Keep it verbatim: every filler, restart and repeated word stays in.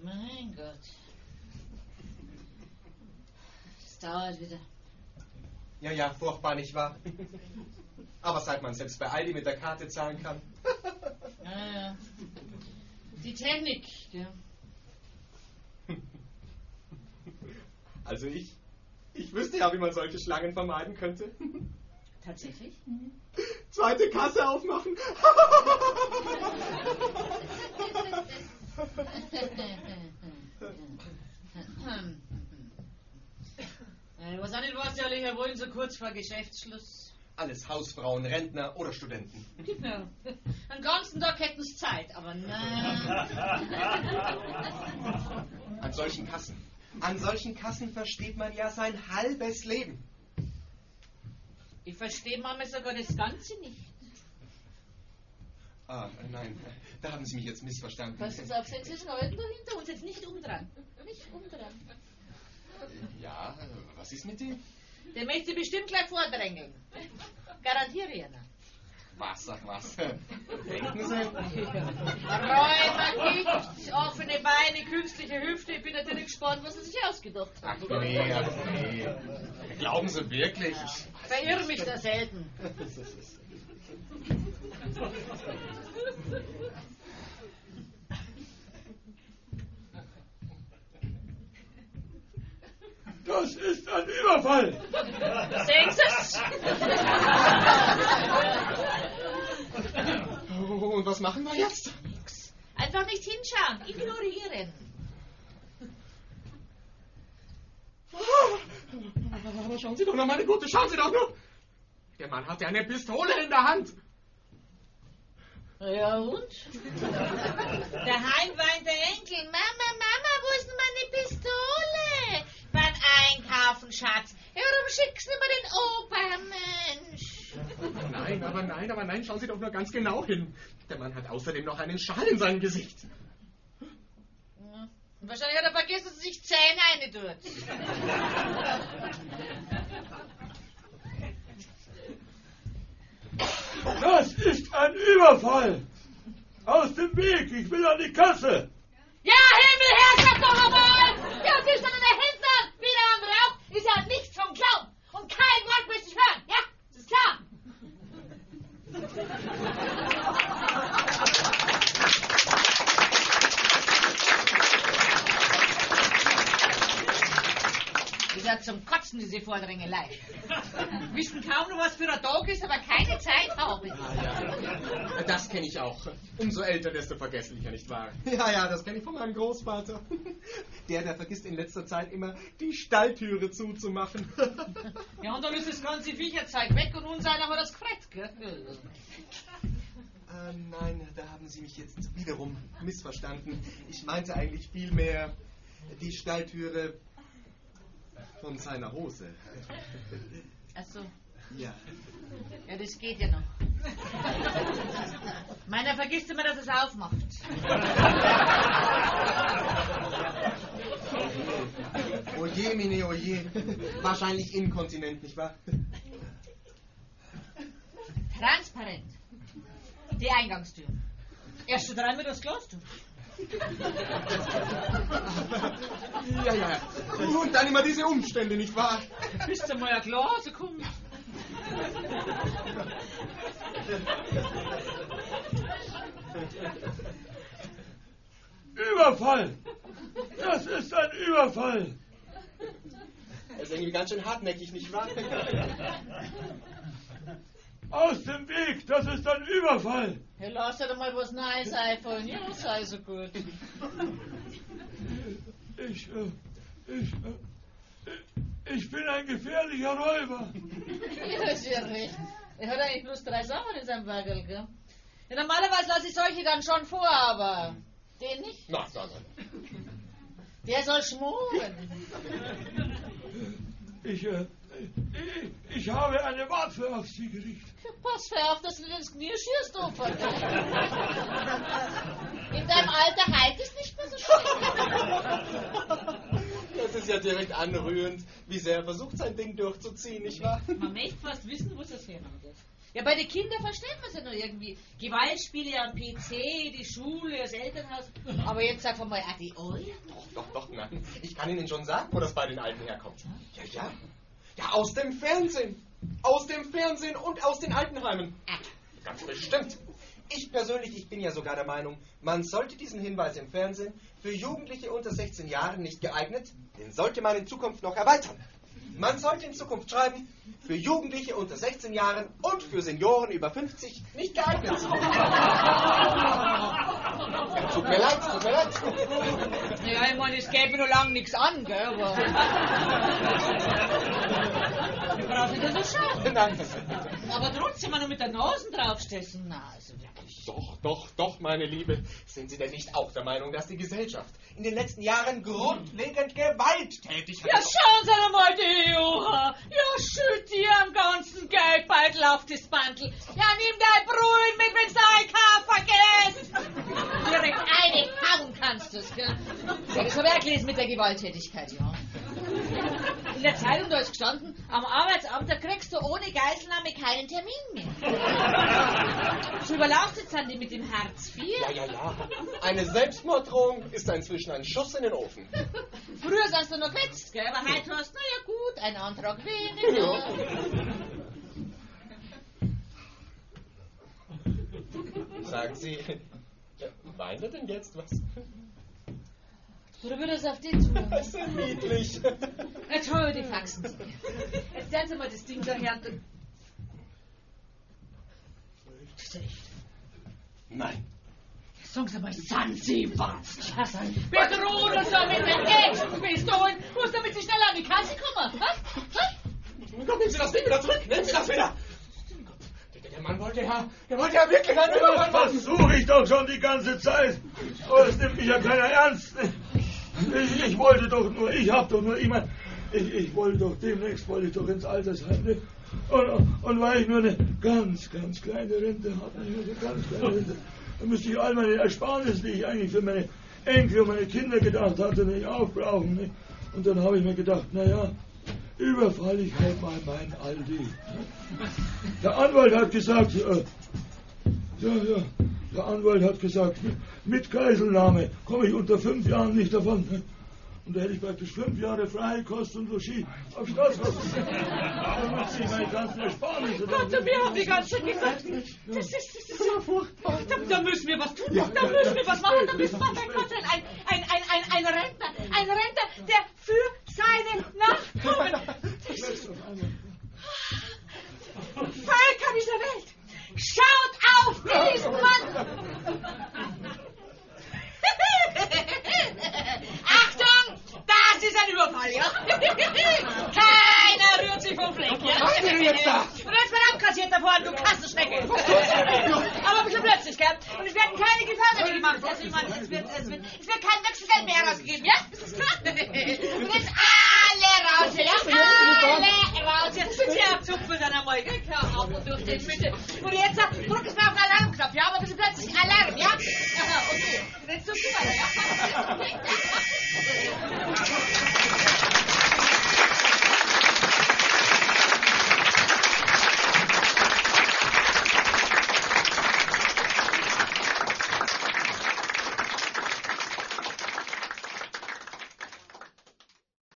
Mein Gott. Das dauert wieder. Ja, ja, furchtbar, nicht wahr? Aber seit man selbst bei Aldi mit der Karte zahlen kann. Ja, ja. Die Technik, ja. Also ich, ich wüsste ja, wie man solche Schlangen vermeiden könnte. Tatsächlich? Zweite Kasse aufmachen. Ich weiß auch nicht, was die alle hier wollen, so kurz vor Geschäftsschluss. Alles Hausfrauen, Rentner oder Studenten. Genau. Den ganzen Tag hätten sie Zeit, aber nein. An solchen Kassen. An solchen Kassen versteht man ja sein halbes Leben. Ich verstehe manchmal sogar das Ganze nicht. Ah, nein, da haben Sie mich jetzt missverstanden. Pass uns auf, Sächsischen, aber nur hinter uns, jetzt nicht umdrehen. Nicht umdrehen. Ja, was ist mit dem? Der möchte Sie bestimmt gleich vordrängeln. Garantiere ich Ihnen. Was, ach was? Denken Sie? Räumer, Gicht, offene Beine, künstliche Hüfte. Ich bin natürlich gespannt, was er sich ausgedacht hat. Ach nee, ach nee. Glauben Sie wirklich? Ja. Verirre mich da selten. Das ist ein Überfall! Sehen Sie es? Und was machen wir jetzt? Nix. Einfach nicht hinschauen, ignorieren. Aber schauen Sie doch noch, meine Gute, schauen Sie doch nur! Der Mann hatte eine Pistole in der Hand. Ja und? Daheim weint der Enkel. Mama, Mama, wo ist denn meine Pistole? Beim Einkaufen, Schatz. Ja, warum schickst du mir den Opa, Mensch? Nein, aber nein, aber nein, schauen Sie doch nur ganz genau hin. Der Mann hat außerdem noch einen Schal in seinem Gesicht. Ja. Wahrscheinlich hat er vergessen, dass er sich Zähne rein tut. Das ist ein Überfall! Aus dem Weg, ich will an die Kasse! Ja, Himmel, Herrschaft doch einmal! Ja, sie ist an der Hintern, wie der andere auch. Ist ja nichts vom Glauben. Und kein Wort möchte ich hören. Ja, das ist klar. Ist ja zum Kotzen, diese Vordrängelei. Wissen kaum noch, was für ein Tag ist, aber keine Zeit haben. Ah, ja. Das kenne ich auch. Umso älter, desto vergesslicher, nicht wahr? Ja, ja, das kenne ich von meinem Großvater. Der, der vergisst in letzter Zeit immer, die Stalltüre zuzumachen. Ja, und dann ist das ganze Viecherzeug weg und uns einer hat das gefreut, gell? Äh, nein, da haben Sie mich jetzt wiederum missverstanden. Ich meinte eigentlich vielmehr die Stalltüre von seiner Hose. Ach so. Ja. Ja, das geht ja noch. Meiner vergisst immer, dass es aufmacht. Oje, Mine, oje. Wahrscheinlich inkontinent, nicht wahr? Transparent. Die Eingangstür. Erst dreimal das Glas tun. Ja, ja. Und dann immer diese Umstände, nicht wahr? Bist du mal ein Glas gekommen? Überfall! Das ist ein Überfall! Er ist irgendwie ganz schön hartnäckig, nicht wahr? Aus dem Weg, das ist ein Überfall! Ja, lass dir doch mal was Neues einfallen. Ja, sei so gut. Ich, äh, ich, äh, ich bin ein gefährlicher Räuber. Ja, ist ja recht. Er hat eigentlich bloß drei Sachen in seinem Wagel, gell? Ja, normalerweise lasse ich solche dann schon vor, aber den nicht. Na, na, na. Der soll schmoren. Ich, äh, ich, ich habe eine Waffe auf Sie gerichtet. Pass auf, dass du nicht ins Knie schießt, Opa. In deinem Alter heilt es nicht mehr so schnell. Das ist ja direkt anrührend, wie sehr er versucht, sein Ding durchzuziehen, nicht wahr? Man möchte fast wissen, wo es das herkommt. Ja, bei den Kindern versteht man es ja noch irgendwie. Gewaltspiele am P C, die Schule, das Elternhaus. Aber jetzt einfach mal, ah, die Alten. Doch, doch, doch, nein. Ich kann Ihnen schon sagen, wo das bei den Alten herkommt. Ja, ja. Ja, aus dem Fernsehen. Aus dem Fernsehen und aus den Altenheimen. Ganz bestimmt. Ich persönlich, ich bin ja sogar der Meinung, man sollte diesen Hinweis im Fernsehen für Jugendliche unter sechzehn Jahren nicht geeignet, den sollte man in Zukunft noch erweitern. Man sollte in Zukunft schreiben, für Jugendliche unter sechzehn Jahren und für Senioren über fünfzig nicht geeignet. Ja, tut mir leid, tut mir leid. Ja, ich meine, es geht mir noch lange nichts an, gell, aber... Ich brauche nicht so schauen. Nein. Aber trotzdem, wenn du mit der Nase draufstechen, na, also wirklich. Doch, doch, doch, meine Liebe. Sind Sie denn nicht auch der Meinung, dass die Gesellschaft in den letzten Jahren grundlegend gewalttätig hat? Ja, schauen Sie doch mal die Joha. Ja, schütt dir am ganzen Geldbeutel auf das Bandel. Ja, nimm dein Brühen mit, wenn's Einkauf vergisst. Direkt eine hauen kannst du's, gell? Das habe ich auch gelesen mit der Gewalttätigkeit, ja. In der Zeitung, da ist gestanden, am Arbeitsamt, da kriegst du ohne Geiselnahme keinen Termin mehr. So überlastet sind die mit dem Hartz vier. Ja, ja, ja. Eine Selbstmorddrohung ist inzwischen ein Schuss in den Ofen. Früher hast du noch gewetzt, gell? Aber heute hast du, na ja gut, ein Antrag weniger. Sagen Sie, weint er denn jetzt was? Oder würde es auf den tun? Das ist ja niedlich. Jetzt hol die Faxen. Jetzt sehen Sie mal das Ding da her. Das ist echt. Nein. Sagen Sie mal, sind Sie was? Bedrohen Sie mit den Ex-Pistolen, bloß damit Sie schneller an die Kasse kommen. Ha? Ha? Gott, nehmen Sie das Ding wieder zurück. Nehmen Sie das wieder. Der Mann wollte ja, der wollte ja wirklich einen Überfall machen. Das versuche ich doch schon die ganze Zeit. Aber es nimmt mich ja keiner ernst. Ich, ich wollte doch nur, ich hab doch nur, ich mein, ich, ich wollte doch, demnächst wollte ich doch ins Altersheim, ne? Und, und weil ich nur eine ganz, ganz kleine Rente habe, nur eine ganz kleine Rente, dann müsste ich all meine Ersparnisse, die ich eigentlich für meine Enkel und meine Kinder gedacht hatte, nicht aufbrauchen, ne? Und dann habe ich mir gedacht, naja, überfall ich halt mal meinen Aldi. Der Anwalt hat gesagt, äh, ja, ja, der Anwalt hat gesagt, mit Geiselnahme komme ich unter fünf Jahren nicht davon. Und da hätte ich praktisch fünf Jahre freie Kost und Logis auf Staatskosten. Da müsste ich meine ganzen Ersparnisse... Gott, wir haben die ganze Zeit gesagt, das ist, das ist ja furchtbar. Da, da müssen wir was tun, ja, da müssen wir was machen, da müssen wir, mein Gott, ein, ein, ein, ein, ein Rentner, ein Rentner, der für seine Nachkommen... Das ist... Völker dieser Welt, schaut auf diesen Mann! Achtung, das ist ein Überfall, ja? Keiner rührt sich vom Fleck, ja? Was machst du jetzt da? Und jetzt mal abkassiert da vorne, du Kassenschnecke. Aber ein bisschen plötzlich, gell? Und es werden keine Gefangene gemacht. Also ich meine, es wird, es wird, es wird kein Wechselgeld mehr herausgegeben, ja? Das ist klar. Und jetzt alle raus, ja? Alle raus. Jetzt sind sie abzupfen dann einmal, gell? Klar, auf und durch den Mitte. Und jetzt drück es mal auf den Alarmknopf, ja? Aber ein bisschen plötzlich Alarm, ja? Aha, okay. Und jetzt tust du weiter, ja?